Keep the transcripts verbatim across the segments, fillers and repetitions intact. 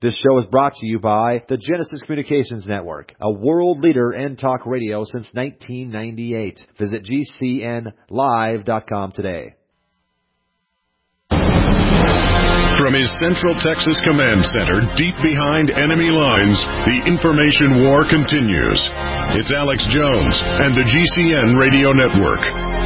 This show is brought to you by the Genesis Communications Network, a world leader in talk radio since nineteen ninety-eight. Visit G C N live dot com today. From his Central Texas Command Center, deep behind enemy lines, the information war continues. It's Alex Jones and the G C N Radio Network.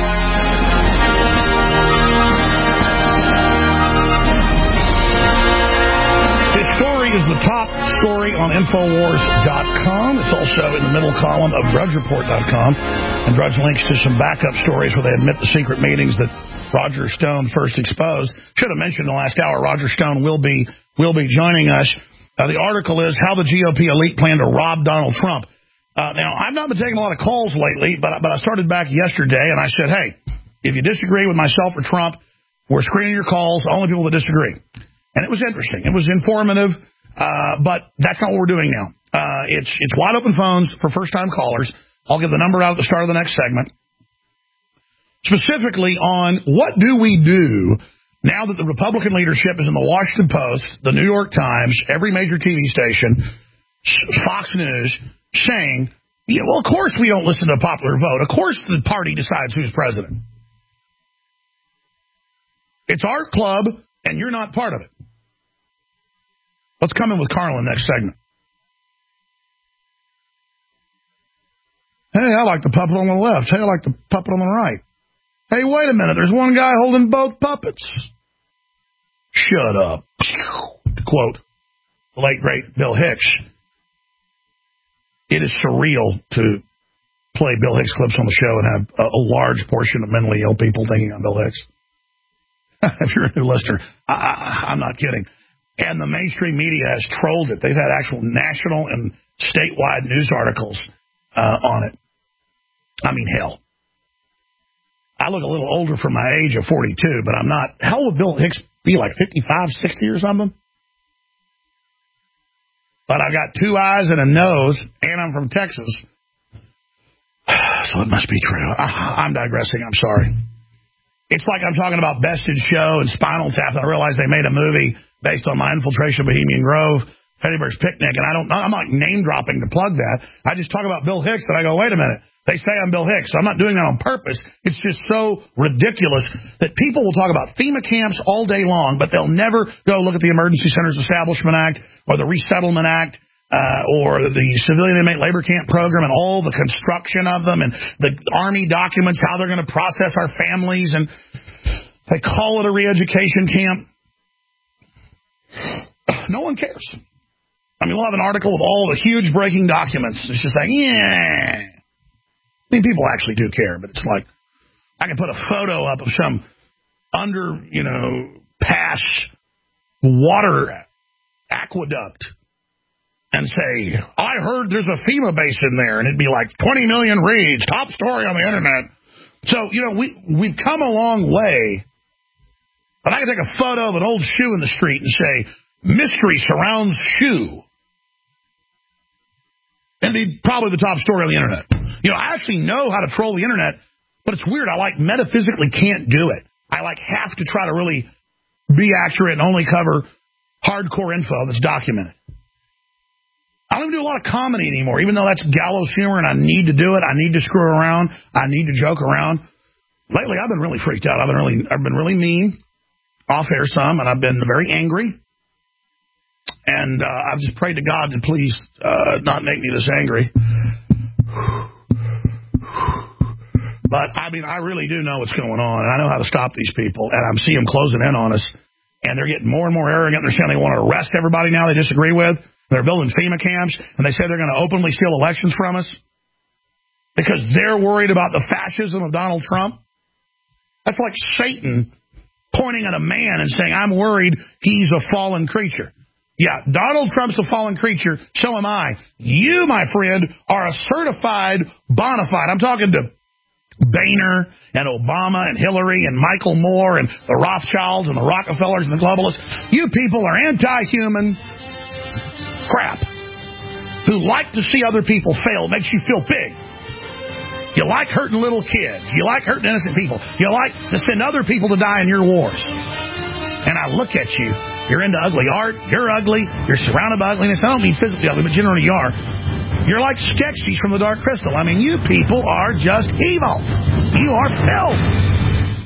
This story is the top story on Infowars dot com. It's also in the middle column of Drudge Report dot com. And Drudge links to some backup stories where they admit the secret meetings that Roger Stone first exposed. Should have mentioned in the last hour, Roger Stone will be will be joining us. Uh, the article is How the G O P Elite Plan to Rob Donald Trump. Uh, now, I've not been taking a lot of calls lately, but, but I started back yesterday, and I said, hey, if you disagree with myself or Trump, we're screening your calls, only people that disagree. And it was interesting. It was informative, uh, but that's not what we're doing now. Uh, it's, it's wide open phones for first-time callers. I'll give the number out at the start of the next segment. Specifically on what do we do now that the Republican leadership is in the Washington Post, the New York Times, every major T V station, Fox News, saying, yeah, well, of course we don't listen to a popular vote. Of course the party decides who's president. It's our club, and you're not part of it. Let's come in with Carlin next segment. Hey, I like the puppet on the left. Hey, I like the puppet on the right. Hey, wait a minute. There's one guy holding both puppets. Shut up. To quote the late, great Bill Hicks, it is surreal to play Bill Hicks clips on the show and have a, a large portion of mentally ill people thinking I'm Bill Hicks. If you're a new listener, I, I, I'm not kidding. And the mainstream media has trolled it. They've had actual national and statewide news articles uh, on it. I mean, hell. I look a little older for my age of forty-two, but I'm not. How old would Bill Hicks be, like fifty-five, sixty or something? But I've got two eyes and a nose, and I'm from Texas. So it must be true. I, I'm digressing. I'm sorry. It's like I'm talking about Best in Show and Spinal Tap, and I realized they made a movie based on my infiltration of Bohemian Grove, Fediverse Picnic, and I don't, I'm not name-dropping to plug that. I just talk about Bill Hicks, and I go, wait a minute. They say I'm Bill Hicks. I'm not doing that on purpose. It's just so ridiculous that people will talk about FEMA camps all day long, but they'll never go look at the Emergency Centers Establishment Act or the Resettlement Act uh, or the Civilian Inmate Labor Camp Program and all the construction of them and the Army documents, how they're going to process our families, and they call it a re-education camp. No one cares. I mean, we'll have an article of all the huge breaking documents. It's just like, yeah. I mean, people actually do care, but it's like I can put a photo up of some under, you know, pass water aqueduct and say, I heard there's a FEMA base in there, and it'd be like twenty million reads, top story on the internet. So, you know, we, we've come a long way, but I can take a photo of an old shoe in the street and say, mystery surrounds shoe. And it'd be probably the top story on the internet. You know, I actually know how to troll the internet, but it's weird. I, like, metaphysically can't do it. I, like, have to try to really be accurate and only cover hardcore info that's documented. I don't even do a lot of comedy anymore, even though that's gallows humor and I need to do it. I need to screw around. I need to joke around. Lately, I've been really freaked out. I've been really, I've been really mean, off-air some, and I've been very angry. And uh, I've just prayed to God to please uh, not make me this angry. But, I mean, I really do know what's going on, and I know how to stop these people, and I see them closing in on us, and they're getting more and more arrogant. They're saying they want to arrest everybody now they disagree with. They're building FEMA camps, and they say they're going to openly steal elections from us because they're worried about the fascism of Donald Trump. That's like Satan pointing at a man and saying, I'm worried he's a fallen creature. Yeah, Donald Trump's a fallen creature, so am I. You, my friend, are a certified bona fide. I'm talking to Boehner and Obama and Hillary and Michael Moore and the Rothschilds and the Rockefellers and the globalists. You people are anti-human crap who like to see other people fail. It makes you feel big. You like hurting little kids. You like hurting innocent people. You like to send other people to die in your wars. And I look at you You're into ugly art. You're ugly. You're surrounded by ugliness. I don't mean physically ugly, but generally you are. You're like Skeksis from the Dark Crystal. I mean, you people are just evil. You are filth.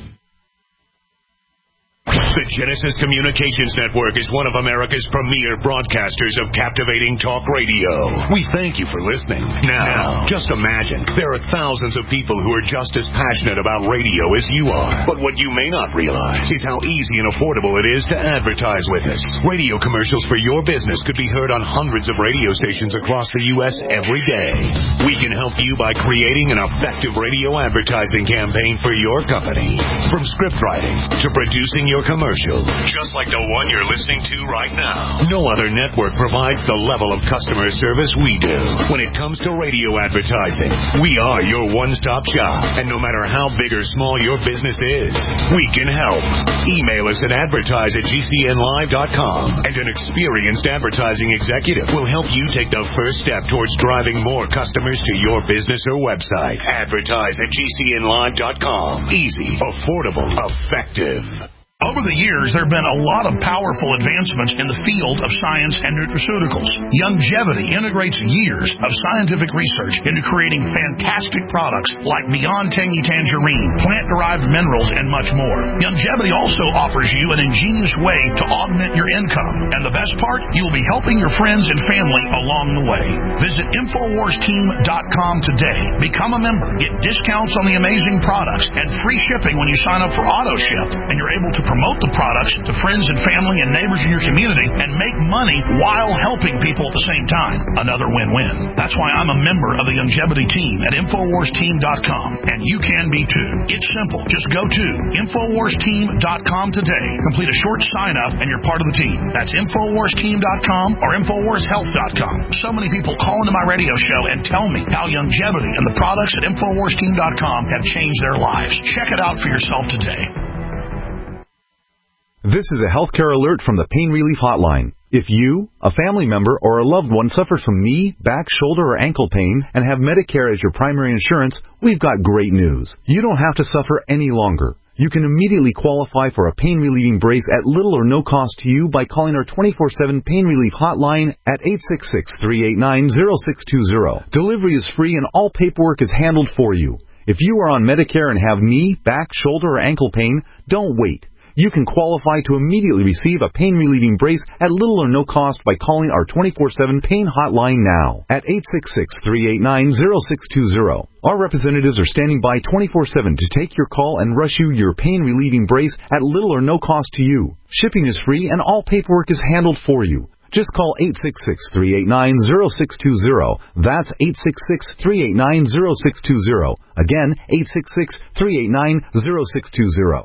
The Genesis Communications Network is one of America's premier broadcasters of captivating talk radio. We thank you for listening. Now, just imagine, there are thousands of people who are just as passionate about radio as you are. But what you may not realize is how easy and affordable it is to advertise with us. Radio commercials for your business could be heard on hundreds of radio stations across the U S every day. We can help you by creating an effective radio advertising campaign for your company. From script writing to producing your commercial. Commercial, just like the one you're listening to right now. No other network provides the level of customer service we do. When it comes to radio advertising, we are your one-stop shop. And no matter how big or small your business is, we can help. Email us at advertise at G C N live dot com, and an experienced advertising executive will help you take the first step towards driving more customers to your business or website. Advertise at G C N live dot com. Easy, affordable, effective. Over the years, there have been a lot of powerful advancements in the field of science and nutraceuticals. Youngevity integrates years of scientific research into creating fantastic products like Beyond Tangy Tangerine, plant-derived minerals, and much more. Youngevity also offers you an ingenious way to augment your income. And the best part, you will be helping your friends and family along the way. Visit Infowars Team dot com today. Become a member. Get discounts on the amazing products and free shipping when you sign up for AutoShip. And you're able to promote the products to friends and family and neighbors in your community and make money while helping people at the same time. Another win-win. That's why I'm a member of the Youngevity team at Infowars Team dot com, and you can be too. It's simple. Just go to Infowars Team dot com today. Complete a short sign-up, and you're part of the team. That's Infowars Team dot com or Infowars Health dot com. So many people call into my radio show and tell me how Youngevity and the products at Infowars Team dot com have changed their lives. Check it out for yourself today. This is a healthcare alert from the Pain Relief Hotline. If you, a family member, or a loved one suffers from knee, back, shoulder, or ankle pain and have Medicare as your primary insurance, we've got great news. You don't have to suffer any longer. You can immediately qualify for a pain-relieving brace at little or no cost to you by calling our twenty-four seven Pain Relief Hotline at eight six six, three eight nine, zero six two zero. Delivery is free and all paperwork is handled for you. If you are on Medicare and have knee, back, shoulder, or ankle pain, don't wait. You can qualify to immediately receive a pain-relieving brace at little or no cost by calling our twenty-four seven Pain Hotline now at eight six six, three eight nine, zero six two zero. Our representatives are standing by twenty-four seven to take your call and rush you your pain-relieving brace at little or no cost to you. Shipping is free and all paperwork is handled for you. Just call eight six six, three eight nine, zero six two zero. That's eight six six, three eight nine, zero six two zero. Again, eight six six, three eight nine, zero six two zero.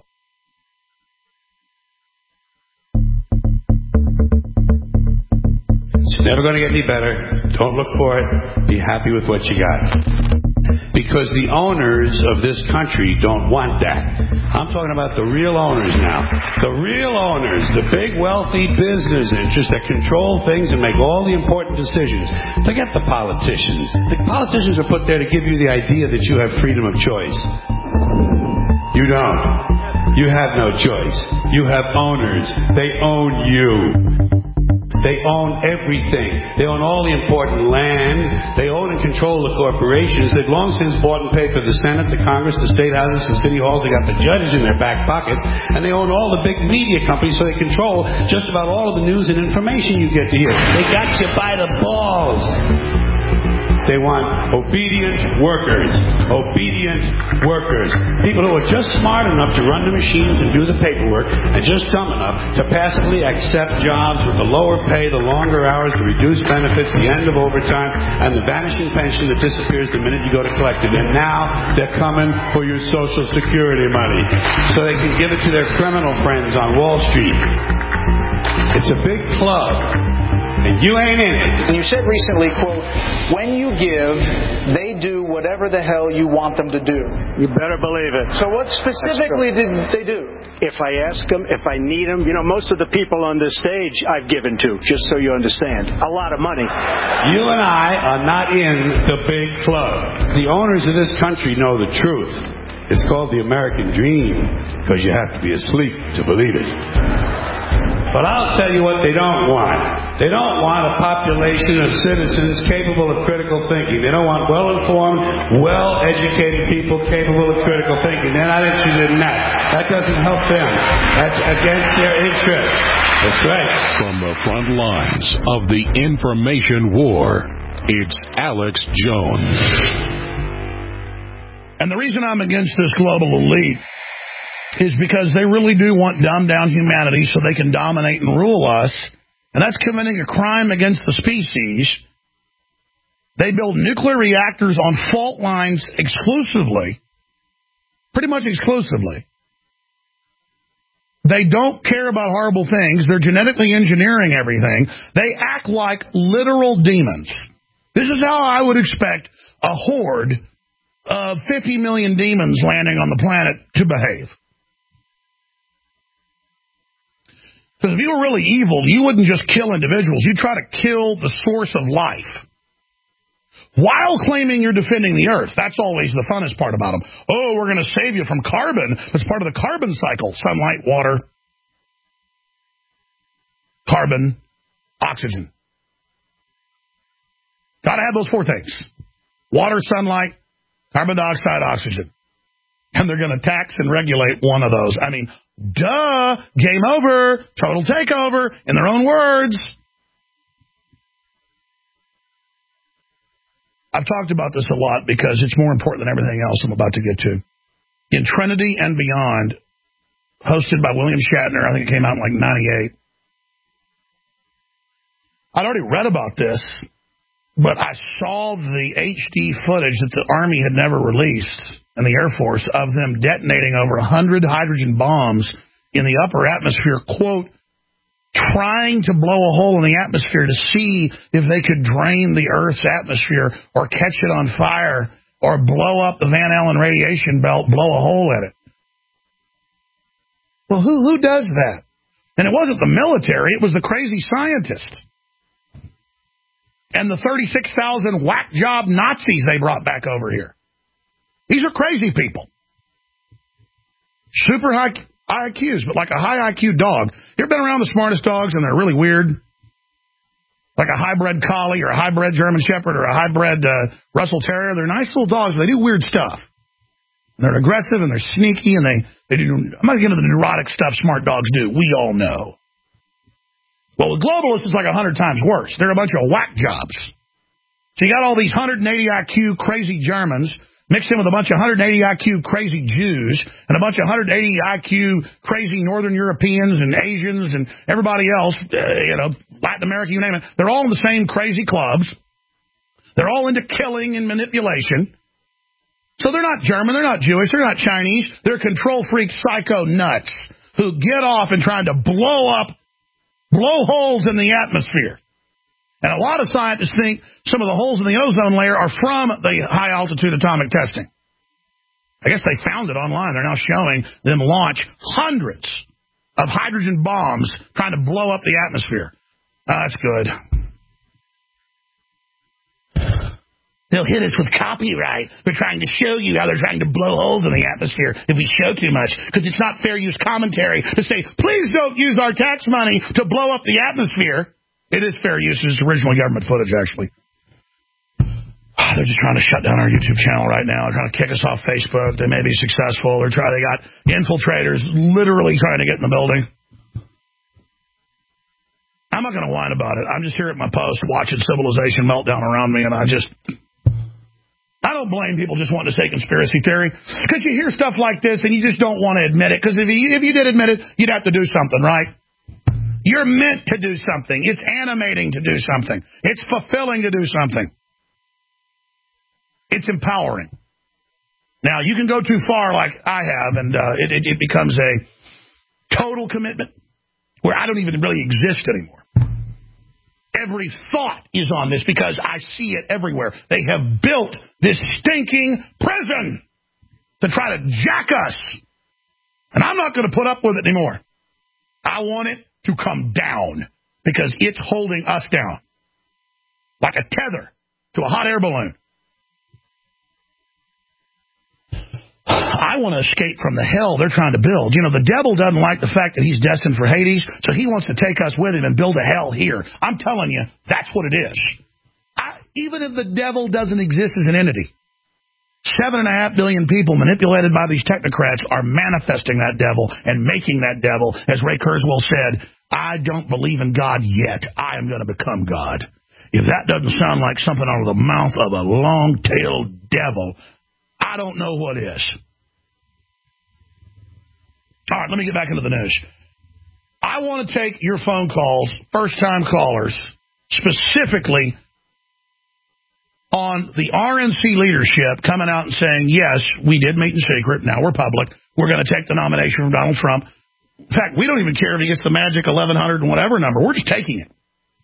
It's never going to get any better. Don't look for it. Be happy with what you got. Because the owners of this country don't want that. I'm talking about the real owners now. The real owners, the big wealthy business interests that control things and make all the important decisions. Forget the politicians. The politicians are put there to give you the idea that you have freedom of choice. You don't. You have no choice. You have owners. They own you. They own everything. They own all the important land. They own and control the corporations. They've long since bought and paid for the Senate, the Congress, the state houses, the city halls. They got the judges in their back pockets. And they own all the big media companies, so they control just about all of the news and information you get to hear. They got you by the balls. They want obedient workers. Obedient workers. People who are just smart enough to run the machines and do the paperwork, and just dumb enough to passively accept jobs with the lower pay, the longer hours, the reduced benefits, the end of overtime, and the vanishing pension that disappears the minute you go to collect it. And now they're coming for your Social Security money so they can give it to their criminal friends on Wall Street. It's a big club. And you ain't in it. You said recently, quote, when you give, they do whatever the hell you want them to do. You better believe it. So what specifically did they do? If I ask them, if I need them, you know, most of the people on this stage I've given to, just so you understand. A lot of money. You and I are not in the big club. The owners of this country know the truth. It's called the American dream, because you have to be asleep to believe it. But I'll tell you what they don't want. They don't want a population of citizens capable of critical thinking. They don't want well-informed, well-educated people capable of critical thinking. They're not interested in that. That doesn't help them. That's against their interest. That's right. From the front lines of the information war, it's Alex Jones. And the reason I'm against this global elite is because they really do want dumbed-down humanity so they can dominate and rule us, and that's committing a crime against the species. They build nuclear reactors on fault lines exclusively, pretty much exclusively. They don't care about horrible things. They're genetically engineering everything. They act like literal demons. This is how I would expect a horde of fifty million demons landing on the planet to behave. Because if you were really evil, you wouldn't just kill individuals. You'd try to kill the source of life while claiming you're defending the earth. That's always the funnest part about them. Oh, we're going to save you from carbon. That's part of the carbon cycle. Sunlight, water, carbon, oxygen. Got to have those four things. Water, sunlight, carbon dioxide, oxygen. And they're going to tax and regulate one of those. I mean, duh, game over, total takeover, in their own words. I've talked about this a lot because it's more important than everything else I'm about to get to. In Trinity and Beyond, hosted by William Shatner, I think it came out in like ninety-eight. I'd already read about this, but I saw the H D footage that the Army had never released, and the Air Force, of them detonating over one hundred hydrogen bombs in the upper atmosphere, quote, trying to blow a hole in the atmosphere to see if they could drain the Earth's atmosphere or catch it on fire or blow up the Van Allen radiation belt, blow a hole in it. Well, who, who does that? And it wasn't the military, it was the crazy scientists. And the thirty-six thousand whack job Nazis they brought back over here. These are crazy people. Super high I Qs, but like a high I Q dog. You ever been around the smartest dogs and they're really weird? Like a hybrid collie or a hybrid German shepherd or a hybrid uh, Russell Terrier. They're nice little dogs, but they do weird stuff. And they're aggressive and they're sneaky and they, they do, I'm not getting into the neurotic stuff smart dogs do. We all know. Well, with globalists, it's like a hundred times worse. They're a bunch of whack jobs. So you got all these one hundred eighty I Q crazy Germans mixed in with a bunch of one hundred eighty I Q crazy Jews and a bunch of one hundred eighty I Q crazy Northern Europeans and Asians and everybody else, uh, you know, Latin America, you name it. They're all in the same crazy clubs. They're all into killing and manipulation. So they're not German, they're not Jewish, they're not Chinese. They're control freak psycho nuts who get off and trying to blow up, blow holes in the atmosphere. And a lot of scientists think some of the holes in the ozone layer are from the high-altitude atomic testing. I guess they found it online. They're now showing them launch hundreds of hydrogen bombs trying to blow up the atmosphere. Oh, that's good. They'll hit us with copyright for trying to show you how they're trying to blow holes in the atmosphere if we show too much, because it's not fair use commentary to say, please don't use our tax money to blow up the atmosphere. It is fair use. It's original government footage, actually. They're just trying to shut down our YouTube channel right now. They're trying to kick us off Facebook. They may be successful. They're trying. They got infiltrators literally trying to get in the building. I'm not going to whine about it. I'm just here at my post watching civilization melt down around me, and I just... I don't blame people just wanting to say conspiracy theory, because you hear stuff like this and you just don't want to admit it, because if you, if you did admit it, you'd have to do something, right? You're meant to do something. It's animating to do something. It's fulfilling to do something. It's empowering. Now, you can go too far like I have, and uh, it, it, it becomes a total commitment where I don't even really exist anymore. Every thought is on this because I see it everywhere. They have built this stinking prison to try to jack us. And I'm not going to put up with it anymore. I want it to come down because it's holding us down like a tether to a hot air balloon. I I want to escape from the hell they're trying to build. You know, the devil doesn't like the fact that he's destined for Hades, so he wants to take us with him and build a hell here. I'm telling you, that's what it is. I, even if the devil doesn't exist as an entity, seven and a half billion people manipulated by these technocrats are manifesting that devil and making that devil. As Ray Kurzweil said, I don't believe in God yet. I am going to become God. If that doesn't sound like something out of the mouth of a long-tailed devil, I don't know what is. All right, let me get back into the news. I want to take your phone calls, first-time callers, specifically on the R N C leadership coming out and saying, yes, we did meet in secret. Now we're public. We're going to take the nomination from Donald Trump. In fact, we don't even care if he gets the magic eleven hundred and whatever number. We're just taking it.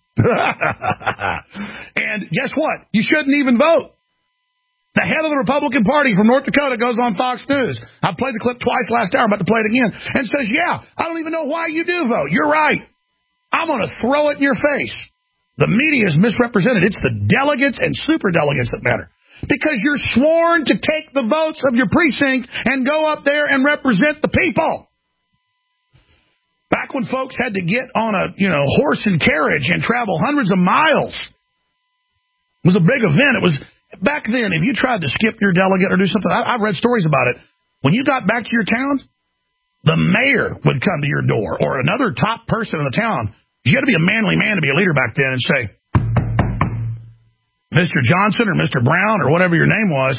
And guess what? You shouldn't even vote. The head of the Republican Party from North Dakota goes on Fox News. I played the clip twice last hour. I'm about to play it again. And says, yeah, I don't even know why you do vote. You're right. I'm going to throw it in your face. The media is misrepresented. It's the delegates and superdelegates that matter. Because you're sworn to take the votes of your precinct and go up there and represent the people. Back when folks had to get on a, you know, horse and carriage and travel hundreds of miles, it was a big event. It was back then. If you tried to skip your delegate or do something, I, I've read stories about it. When you got back to your town, the mayor would come to your door or another top person in the town. You had to be a manly man to be a leader back then and say, Mister Johnson or Mister Brown or whatever your name was,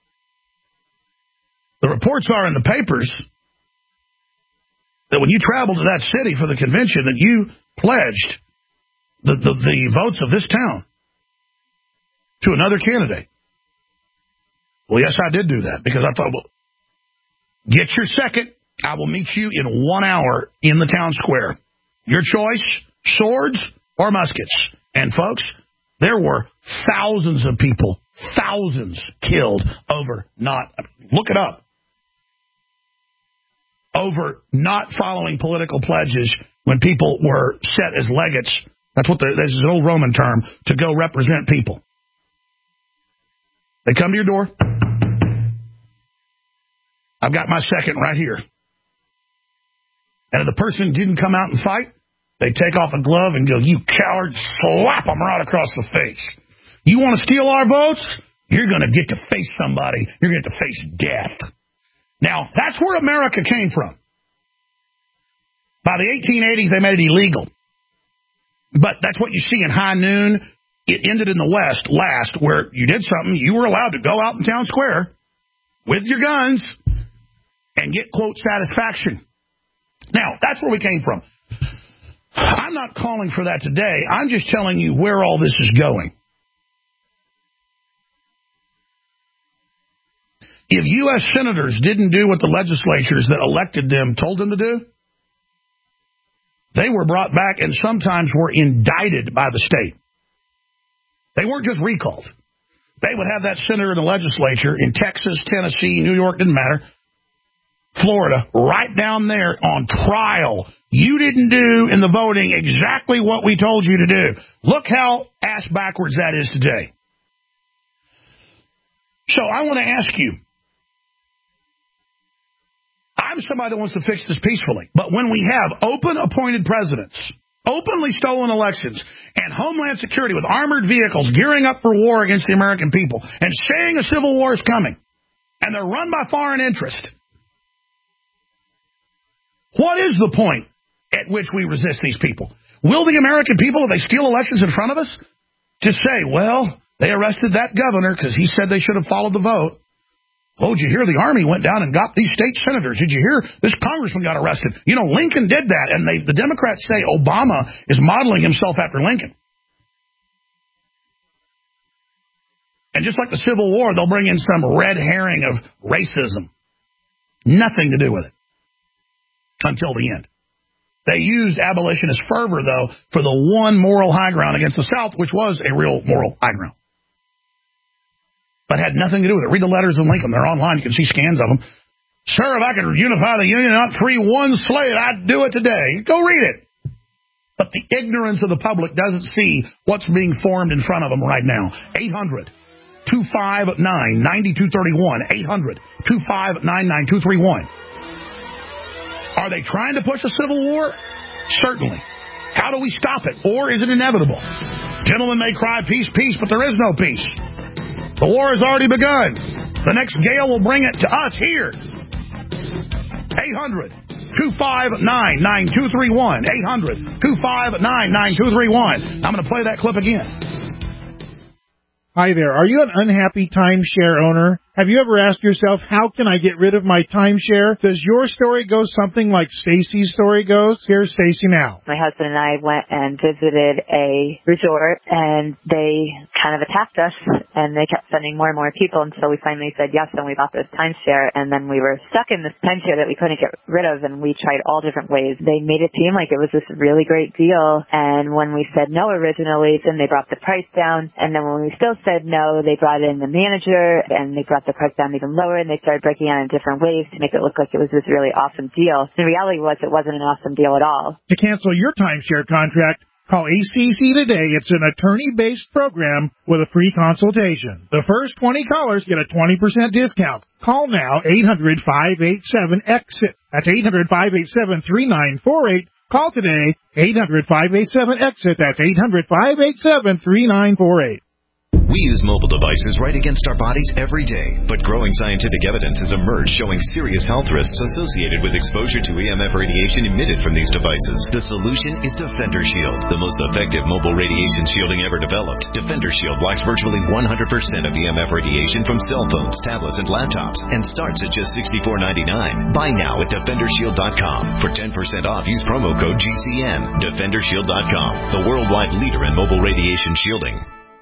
the reports are in the papers that when you traveled to that city for the convention that you pledged the, the, the votes of this town to another candidate. Well, yes, I did do that because I thought, well, get your second. I will meet you in one hour in the town square. Your choice, swords or muskets. And folks, there were thousands of people, thousands killed over not, look it up, over not following political pledges when people were set as legates. That's what the, this is an old Roman term, to go represent people. They come to your door. I've got my second right here. And if the person didn't come out and fight, they take off a glove and go, you coward, slap them right across the face. You want to steal our votes? You're going to get to face somebody. You're going to get to face death. Now, that's where America came from. By the eighteen eighties, they made it illegal. But that's what you see in high noon. It ended in the West last, where you did something, you were allowed to go out in town square with your guns and get, quote, satisfaction. Now, that's where we came from. I'm not calling for that today. I'm just telling you where all this is going. If U S senators didn't do what the legislatures that elected them told them to do, they were brought back and sometimes were indicted by the state. They weren't just recalled. They would have that senator in the legislature in Texas, Tennessee, New York, didn't matter, Florida, right down there on trial. You didn't do in the voting exactly what we told you to do. Look how ass backwards that is today. So I want to ask you, I'm somebody that wants to fix this peacefully, but when we have open appointed presidents, openly stolen elections, and Homeland Security with armored vehicles gearing up for war against the American people and saying a civil war is coming, and they're run by foreign interest, what is the point at which we resist these people? Will the American people, if they steal elections in front of us, just say, well, they arrested that governor because he said they should have followed the vote? Oh, did you hear the Army went down and got these state senators? Did you hear this congressman got arrested? You know, Lincoln did that, and they, the Democrats say Obama is modeling himself after Lincoln. And just like the Civil War, they'll bring in some red herring of racism. Nothing to do with it until the end. They used abolitionist fervor, though, for the one moral high ground against the South, which was a real moral high ground. But had nothing to do with it. Read the letters of Lincoln. They're online. You can see scans of them. Sir, if I could unify the Union and not free one slave, I'd do it today. Go read it. But the ignorance of the public doesn't see what's being formed in front of them right now. eight hundred, two five nine, nine two three one. eight hundred, two five nine, nine two three one. Are they trying to push a civil war? Certainly. How do we stop it? Or is it inevitable? Gentlemen may cry peace, peace, but there is no peace. The war has already begun. The next gale will bring it to us here. eight hundred, two five nine, nine two three one. eight hundred, two five nine, nine two three one. I'm going to play that clip again. Hi there. Are you an unhappy timeshare owner? Have you ever asked yourself, how can I get rid of my timeshare? Does your story go something like Stacy's story goes? Here's Stacy now. My husband and I went and visited a resort, and they kind of attacked us, and they kept sending more and more people until we finally said yes, and we bought this timeshare, and then we were stuck in this timeshare that we couldn't get rid of, and we tried all different ways. They made it seem like it was this really great deal, and when we said no originally, then they brought the price down, and then when we still said no, they brought in the manager, and they brought the price down even lower, and they started breaking it in different ways to make it look like it was this really awesome deal. The reality was it wasn't an awesome deal at all. To cancel your timeshare contract, call A C C today. It's an attorney-based program with a free consultation. The first twenty callers get a twenty percent discount. Call now, eight hundred, five eight seven, EXIT. That's eight hundred, five eight seven, three nine four eight. Call today, eight hundred, five eight seven, EXIT. That's eight hundred, five eight seven, three nine four eight. We use mobile devices right against our bodies every day, but growing scientific evidence has emerged showing serious health risks associated with exposure to E M F radiation emitted from these devices. The solution is Defender Shield, the most effective mobile radiation shielding ever developed. Defender Shield blocks virtually one hundred percent of E M F radiation from cell phones, tablets, and laptops, and starts at just sixty-four ninety-nine. Buy now at defender shield dot com. For ten percent off, use promo code G C N. defender shield dot com, the worldwide leader in mobile radiation shielding.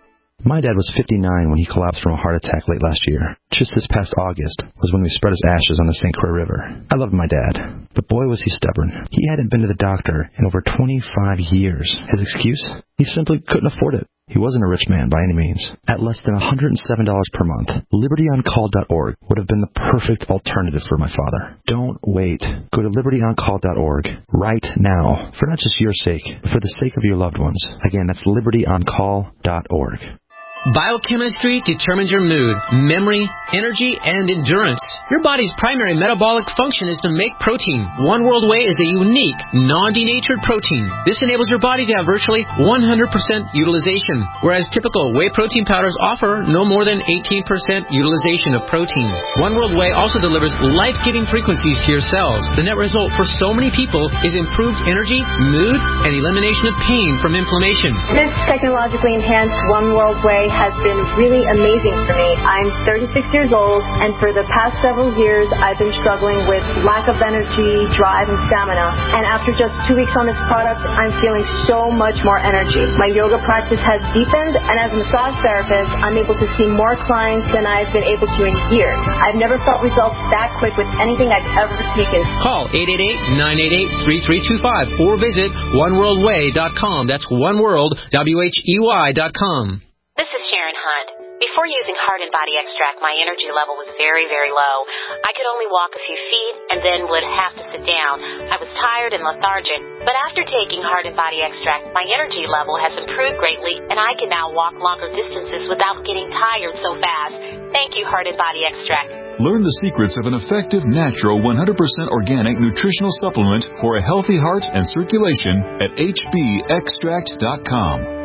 My dad was fifty-nine when he collapsed from a heart attack late last year. Just this past August was when we spread his ashes on the Saint Croix River. I loved my dad, but boy was he stubborn. He hadn't been to the doctor in over twenty-five years. His excuse? He simply couldn't afford it. He wasn't a rich man by any means. At less than one hundred seven dollars per month, liberty on call dot org would have been the perfect alternative for my father. Don't wait. Go to liberty on call dot org right now, for not just your sake, but for the sake of your loved ones. Again, that's liberty on call dot org. Biochemistry determines your mood, memory, energy, and endurance. Your body's primary metabolic function is to make protein. One World Whey is a unique, non-denatured protein. This enables your body to have virtually one hundred percent utilization, whereas typical whey protein powders offer no more than eighteen percent utilization of protein. One World Whey also delivers life-giving frequencies to your cells. The net result for so many people is improved energy, mood, and elimination of pain from inflammation. This technologically enhanced One World Whey has been really amazing for me. I'm thirty-six years old, and for the past several years, I've been struggling with lack of energy, drive, and stamina. And after just two weeks on this product, I'm feeling so much more energy. My yoga practice has deepened, and as a massage therapist, I'm able to see more clients than I've been able to in years. I've never felt results that quick with anything I've ever taken. Call eight eight eight, nine eight eight, three three two five or visit one world way dot com. That's oneworld, W H E Y dot com. This is Sharon Hunt. Before using Heart and Body Extract, my energy level was very, very low. I could only walk a few feet and then would have to sit down. I was tired and lethargic. But after taking Heart and Body Extract, my energy level has improved greatly, and I can now walk longer distances without getting tired so fast. Thank you, Heart and Body Extract. Learn the secrets of an effective, natural, one hundred percent organic nutritional supplement for a healthy heart and circulation at H B extract dot com.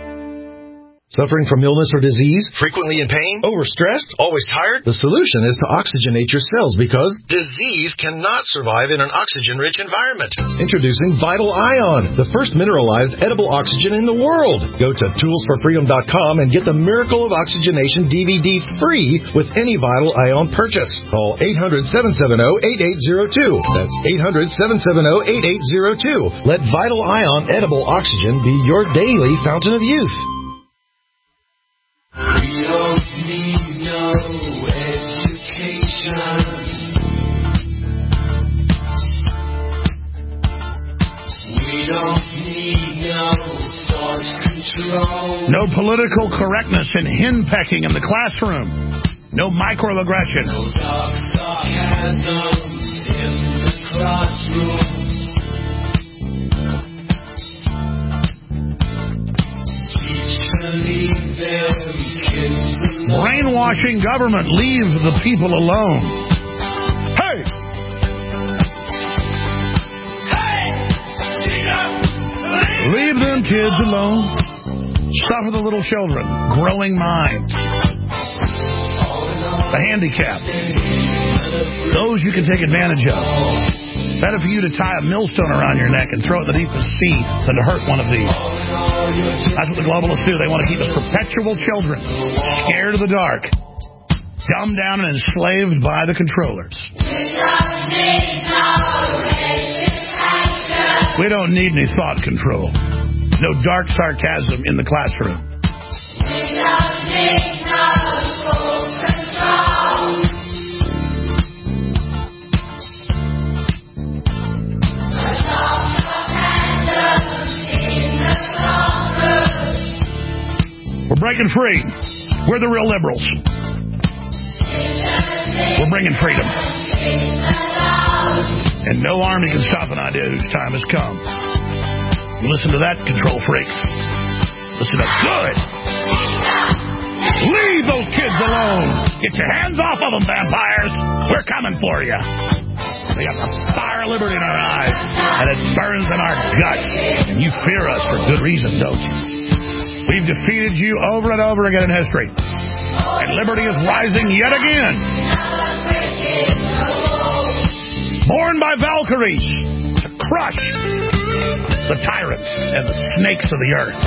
Suffering from illness or disease? Frequently in pain? Overstressed? Always tired? The solution is to oxygenate your cells because disease cannot survive in an oxygen-rich environment. Introducing Vital Ion, the first mineralized edible oxygen in the world. Go to tools for freedom dot com and get the Miracle of Oxygenation D V D free with any Vital Ion purchase. Call eight hundred, seven seven zero, eight eight zero two. That's eight hundred, seven seven zero, eight eight zero two. Let Vital Ion edible oxygen be your daily fountain of youth. We don't need no education. We don't need no thought control. No political correctness and henpecking in the classroom. No microaggression. No dark sarcasm in the classroom. Teach to leave them kids alone. brainwashing government. Leave the people alone. Hey! Leave them kids alone. Suffer the little children. Growing minds. The handicapped. Those you can take advantage of. Better for you to tie a millstone around your neck and throw it in the deepest sea than to hurt one of these. That's what the globalists do. They want to keep us perpetual children, scared of the dark, dumbed down and enslaved by the controllers. We don't need any thought control. No dark sarcasm in the classroom. We're breaking free. We're the real liberals. We're bringing freedom. And no army can stop an idea whose time has come. You listen to that, control freak. Listen up good. Leave those kids alone. Get your hands off of them, vampires. We're coming for you. We got the fire of liberty in our eyes, and it burns in our guts. And you fear us for good reason, don't you? We've defeated you over and over again in history. And liberty is rising yet again. Born by Valkyries to crush the tyrants and the snakes of the earth.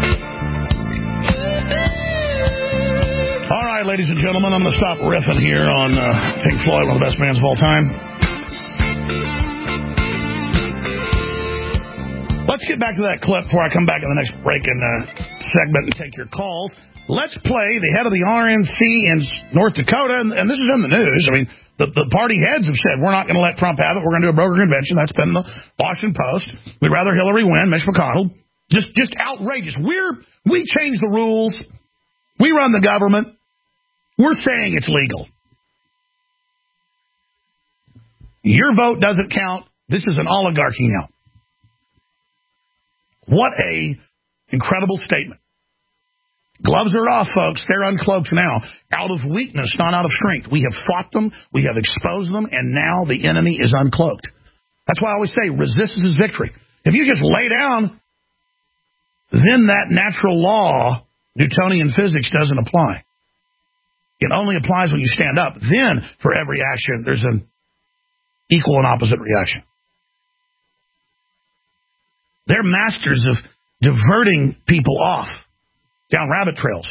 All right, ladies and gentlemen, I'm going to stop riffing here on uh, Pink Floyd, one of the best bands of all time. Let's get back to that clip before I come back in the next break and uh, segment and take your calls. Let's play the head of the R N C in North Dakota, and, and this is in the news. I mean, the, the party heads have said, we're not going to let Trump have it. We're going to do a broker convention. That's been the Washington Post. We'd rather Hillary win, Mitch McConnell. Just just outrageous. We're We change the rules. We run the government. We're saying it's legal. Your vote doesn't count. This is an oligarchy now. What a incredible statement. Gloves are off, folks. They're uncloaked now. Out of weakness, not out of strength. We have fought them. We have exposed them. And now the enemy is uncloaked. That's why I always say resistance is victory. If you just lay down, then that natural law, Newtonian physics, doesn't apply. It only applies when you stand up. Then, for every action, there's an equal and opposite reaction. They're masters of diverting people off down rabbit trails.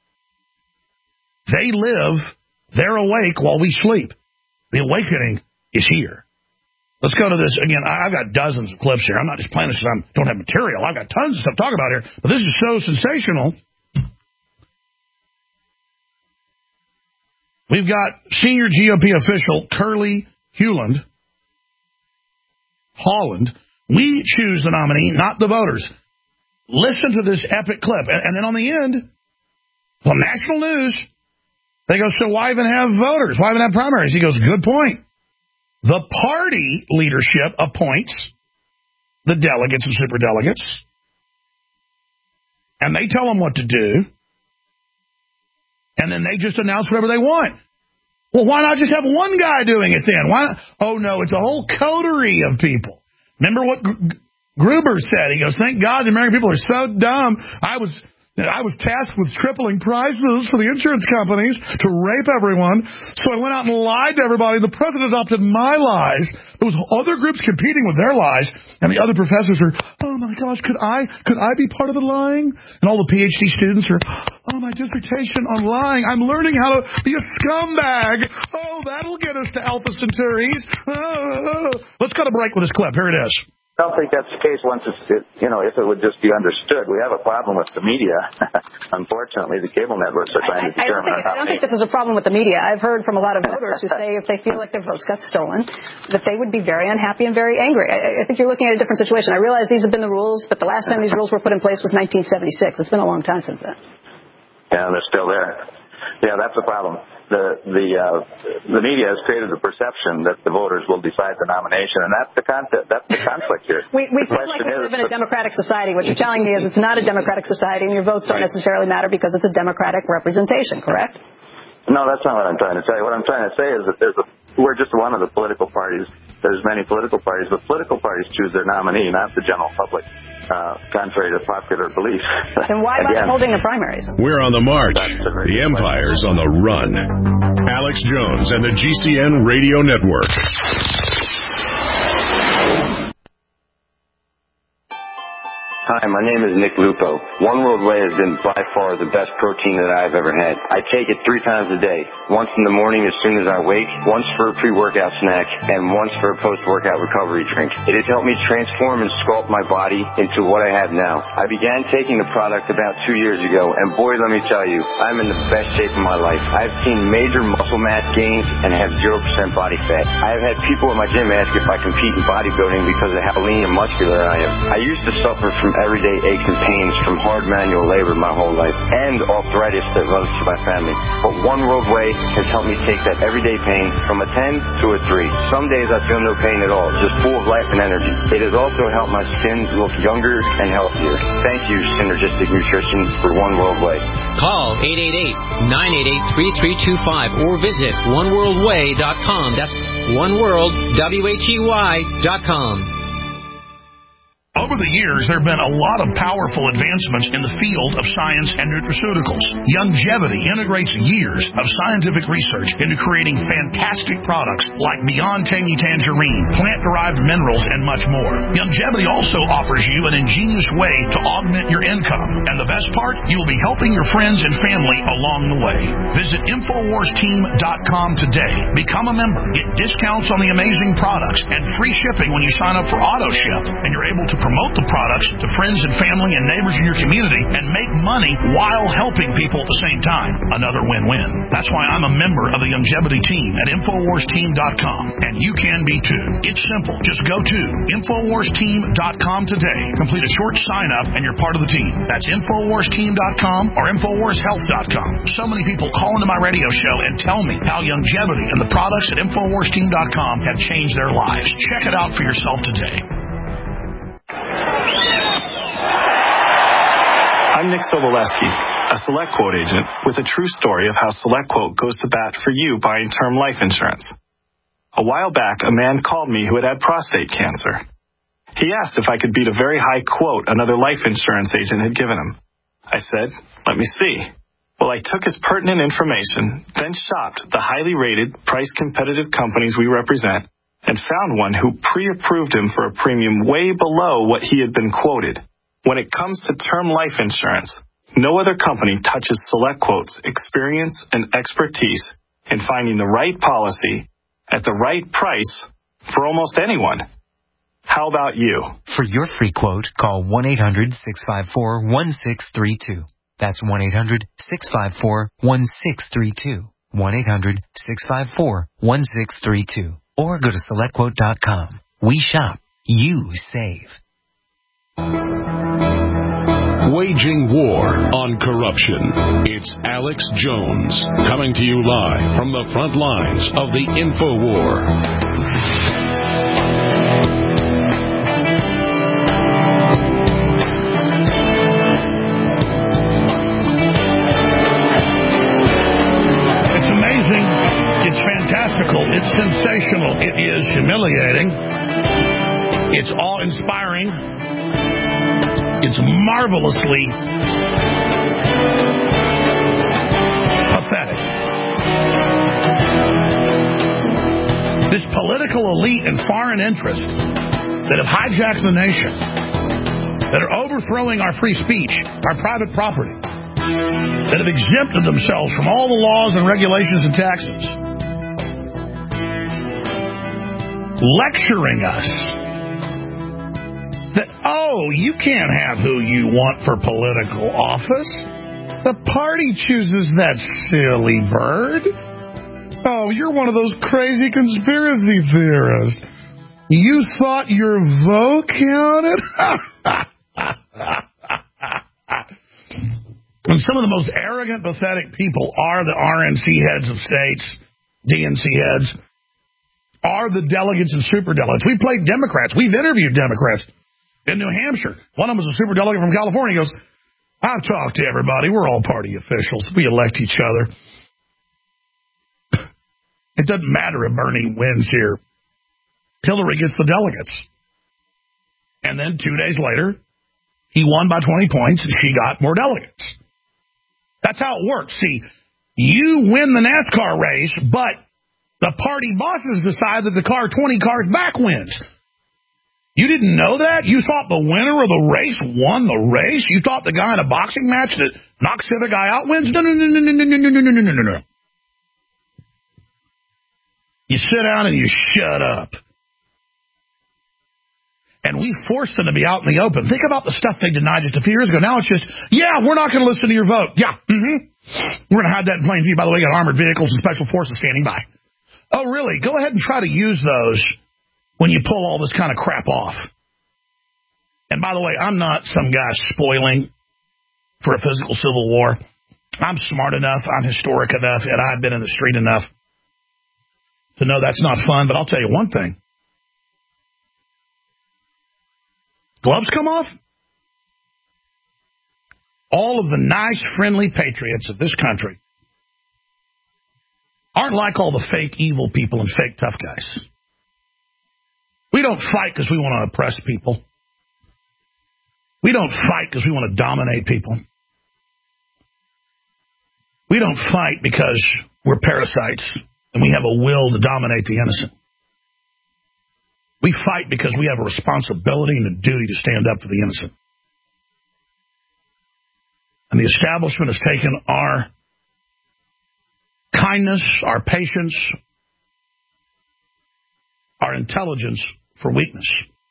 They live, they're awake while we sleep. The awakening is here. Let's go to this. Again, I've got dozens of clips here. I'm not just playing this because I don't have material. I've got tons of stuff to talk about here. But this is so sensational. We've got senior G O P official Curly Hewland, Holland. We choose the nominee, not the voters. Listen to this epic clip. And, and then on the end, well, national news, they go, so why even have voters? Why even have primaries? He goes, good point. The party leadership appoints the delegates and superdelegates, and they tell them what to do, and then they just announce whatever they want. Well, why not just have one guy doing it then? Why not? Oh, no, it's a whole coterie of people. Remember what Gruber said? He goes, thank God the American people are so dumb. I was I was tasked with tripling prices for the insurance companies to rape everyone. So I went out and lied to everybody. The president adopted my lies. There was other groups competing with their lies. And the other professors are, oh, my gosh, could I could I be part of the lying? And all the P H D students are, oh, my dissertation on lying. I'm learning how to be a scumbag. Oh, that'll get us to Alpha Centauris. Oh. Let's go to break with this clip. Here it is. I don't think that's the case once it's, it, you know, if it would just be understood. We have a problem with the media. Unfortunately, the cable networks are trying to determine I, I, don't think, I don't think this is a problem with the media. I've heard from a lot of voters who say if they feel like their votes got stolen, that they would be very unhappy and very angry. I, I think you're looking at a different situation. I realize these have been the rules, but the last time these rules were put in place was nineteen seventy-six. It's been a long time since then. Yeah, they're still there. Yeah, that's the problem. The the uh, the media has created the perception that the voters will decide the nomination, and that's the concept. That's the conflict here. We, we feel like we live in a democratic society. What you're telling me is it's not a democratic society, and your votes don't necessarily matter because it's a democratic representation. Correct? No, that's not what I'm trying to say. What I'm trying to say is that there's a, we're just one of the political parties. There's many political parties, but political parties choose their nominee, not the general public, uh, contrary to popular belief. Then why Again, bother holding the primaries? We're on the march. The Empire's on the run. Alex Jones and the G C N Radio Network. Hi, my name is Nick Lupo. One World Whey has been by far the best protein that I've ever had. I take it three times a day. Once in the morning as soon as I wake, once for a pre-workout snack, and once for a post-workout recovery drink. It has helped me transform and sculpt my body into what I have now. I began taking the product about two years ago, and boy, let me tell you, I'm in the best shape of my life. I've seen major muscle mass gains and have zero percent body fat. I have had people at my gym ask if I compete in bodybuilding because of how lean and muscular I am. I used to suffer from everyday aches and pains from hard manual labor my whole life and arthritis that runs through my family. But One World Whey has helped me take that everyday pain from a ten to a three. Some days I feel no pain at all, just full of life and energy. It has also helped my skin look younger and healthier. Thank you, Synergistic Nutrition, for One World Whey. Call eight eight eight, nine eight eight, three three two five or visit one world way dot com. That's oneworld, W H E Y dot com. Over the years, there have been a lot of powerful advancements in the field of science and nutraceuticals. Youngevity integrates years of scientific research into creating fantastic products like Beyond Tangy Tangerine, plant-derived minerals, and much more. Youngevity also offers you an ingenious way to augment your income. And the best part, you will be helping your friends and family along the way. Visit Infowars Team dot com today. Become a member. Get discounts on the amazing products and free shipping when you sign up for AutoShip. And you're able to promote the products to friends and family and neighbors in your community and make money while helping people at the same time. Another win-win. That's why I'm a member of the Youngevity team at Infowars Team dot com. And you can be too. It's simple. Just go to Infowars Team dot com today. Complete a short sign-up and you're part of the team. That's Infowars Team dot com or Infowars Health dot com. So many people call into my radio show and tell me how Youngevity and the products at Infowars Team dot com have changed their lives. Check it out for yourself today. I'm Nick Sobolewski, a SelectQuote agent with a true story of how SelectQuote goes to bat for you buying term life insurance. A while back, a man called me who had had prostate cancer. He asked if I could beat a very high quote another life insurance agent had given him. I said, let me see. Well, I took his pertinent information, then shopped the highly rated, price-competitive companies we represent, and found one who pre-approved him for a premium way below what he had been quoted. When it comes to term life insurance, no other company touches SelectQuote's experience and expertise in finding the right policy at the right price for almost anyone. How about you? For your free quote, call one eight hundred, six five four, one six three two. That's one eight hundred, six five four, one six three two. one eight hundred, six five four, one six three two. Or go to select quote dot com. We shop. You save. Waging war on corruption. It's Alex Jones coming to you live from the front lines of the InfoWar. It's amazing. It's fantastical. It's sensational. It is humiliating. It's awe-inspiring. It's marvelously pathetic. This political elite and foreign interests that have hijacked the nation, that are overthrowing our free speech, our private property, that have exempted themselves from all the laws and regulations and taxes, lecturing us that, oh, you can't have who you want for political office. The party chooses that silly bird. Oh, you're one of those crazy conspiracy theorists. You thought your vote counted? And some of the most arrogant, pathetic people are the R N C heads of states, D N C heads, are the delegates and superdelegates. We played Democrats. We've interviewed Democrats. In New Hampshire, one of them was a superdelegate from California. He goes, I've talked to everybody. We're all party officials. We elect each other. It doesn't matter if Bernie wins here. Hillary gets the delegates. And then two days later, he won by twenty points and she got more delegates. That's how it works. See, you win the NASCAR race, but the party bosses decide that the car twenty cars back wins. You didn't know that? You thought the winner of the race won the race? You thought the guy in a boxing match that knocks the other guy out wins? No, no, no, no, no, no, no, no, no, no, no. You sit down and you shut up. And we forced them to be out in the open. Think about the stuff they denied just a few years ago. Now it's just, yeah, we're not going to listen to your vote. Yeah, mm-hmm. We're going to hide that in plain view. By the way, we got armored vehicles and special forces standing by. Oh, really? Go ahead and try to use those when you pull all this kind of crap off. And by the way, I'm not some guy spoiling for a physical civil war. I'm smart enough, I'm historic enough, and I've been in the street enough to know that's not fun. But I'll tell you one thing. Gloves come off. All of the nice, friendly patriots of this country aren't like all the fake evil people and fake tough guys. We don't fight because we want to oppress people. We don't fight because we want to dominate people. We don't fight because we're parasites and we have a will to dominate the innocent. We fight because we have a responsibility and a duty to stand up for the innocent. And the establishment has taken our kindness, our patience, our intelligence for weakness.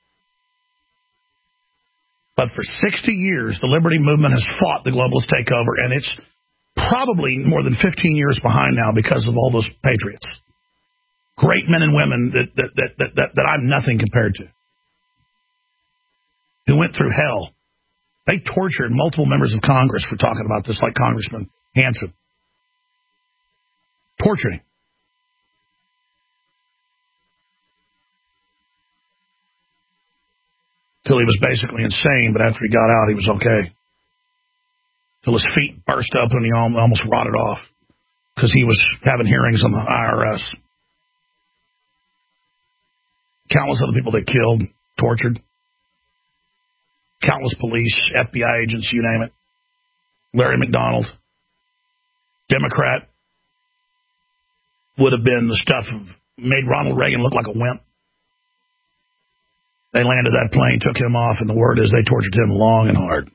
But for sixty years, the liberty movement has fought the globalist takeover, and it's probably more than fifteen years behind now because of all those patriots. Great men and women that, that, that, that, that, that I'm nothing compared to, who went through hell. They tortured multiple members of Congress for talking about this, like Congressman Hansen. Torturing. Till he was basically insane, but after he got out, he was okay. Till his feet burst open and he almost rotted off because he was having hearings on the I R S. Countless other people they killed, tortured. Countless police, F B I agents, you name it. Larry McDonald, Democrat, would have been the stuff of, made Ronald Reagan look like a wimp. They landed that plane, took him off, and the word is they tortured him long and hard.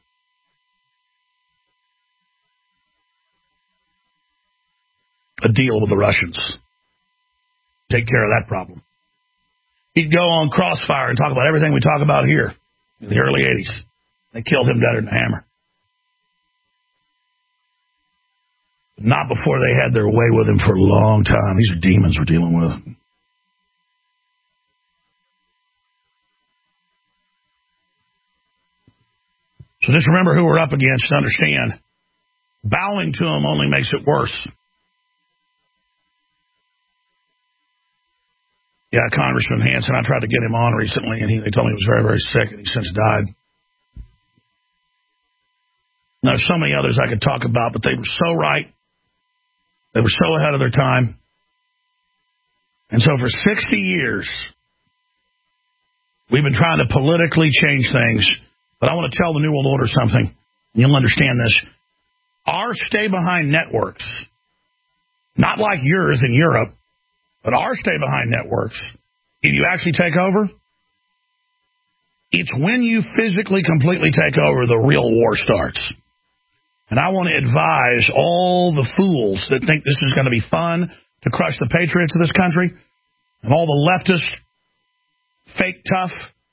A deal with the Russians. Take care of that problem. He'd go on Crossfire and talk about everything we talk about here in the early eighties. They killed him deader than a hammer. Not before they had their way with him for a long time. These are demons we're dealing with. So just remember who we're up against and understand. Bowing to them only makes it worse. Yeah, Congressman Hansen, I tried to get him on recently, and he, they told me he was very, very sick, and he's since died. Now, there's so many others I could talk about, but they were so right. They were so ahead of their time. And so for sixty years, we've been trying to politically change things. But I want to tell the New World Order something, and you'll understand this. Our stay-behind networks, not like yours in Europe, but our stay-behind networks, if you actually take over, it's when you physically completely take over the real war starts. And I want to advise all the fools that think this is going to be fun to crush the patriots of this country and all the leftist, fake tough.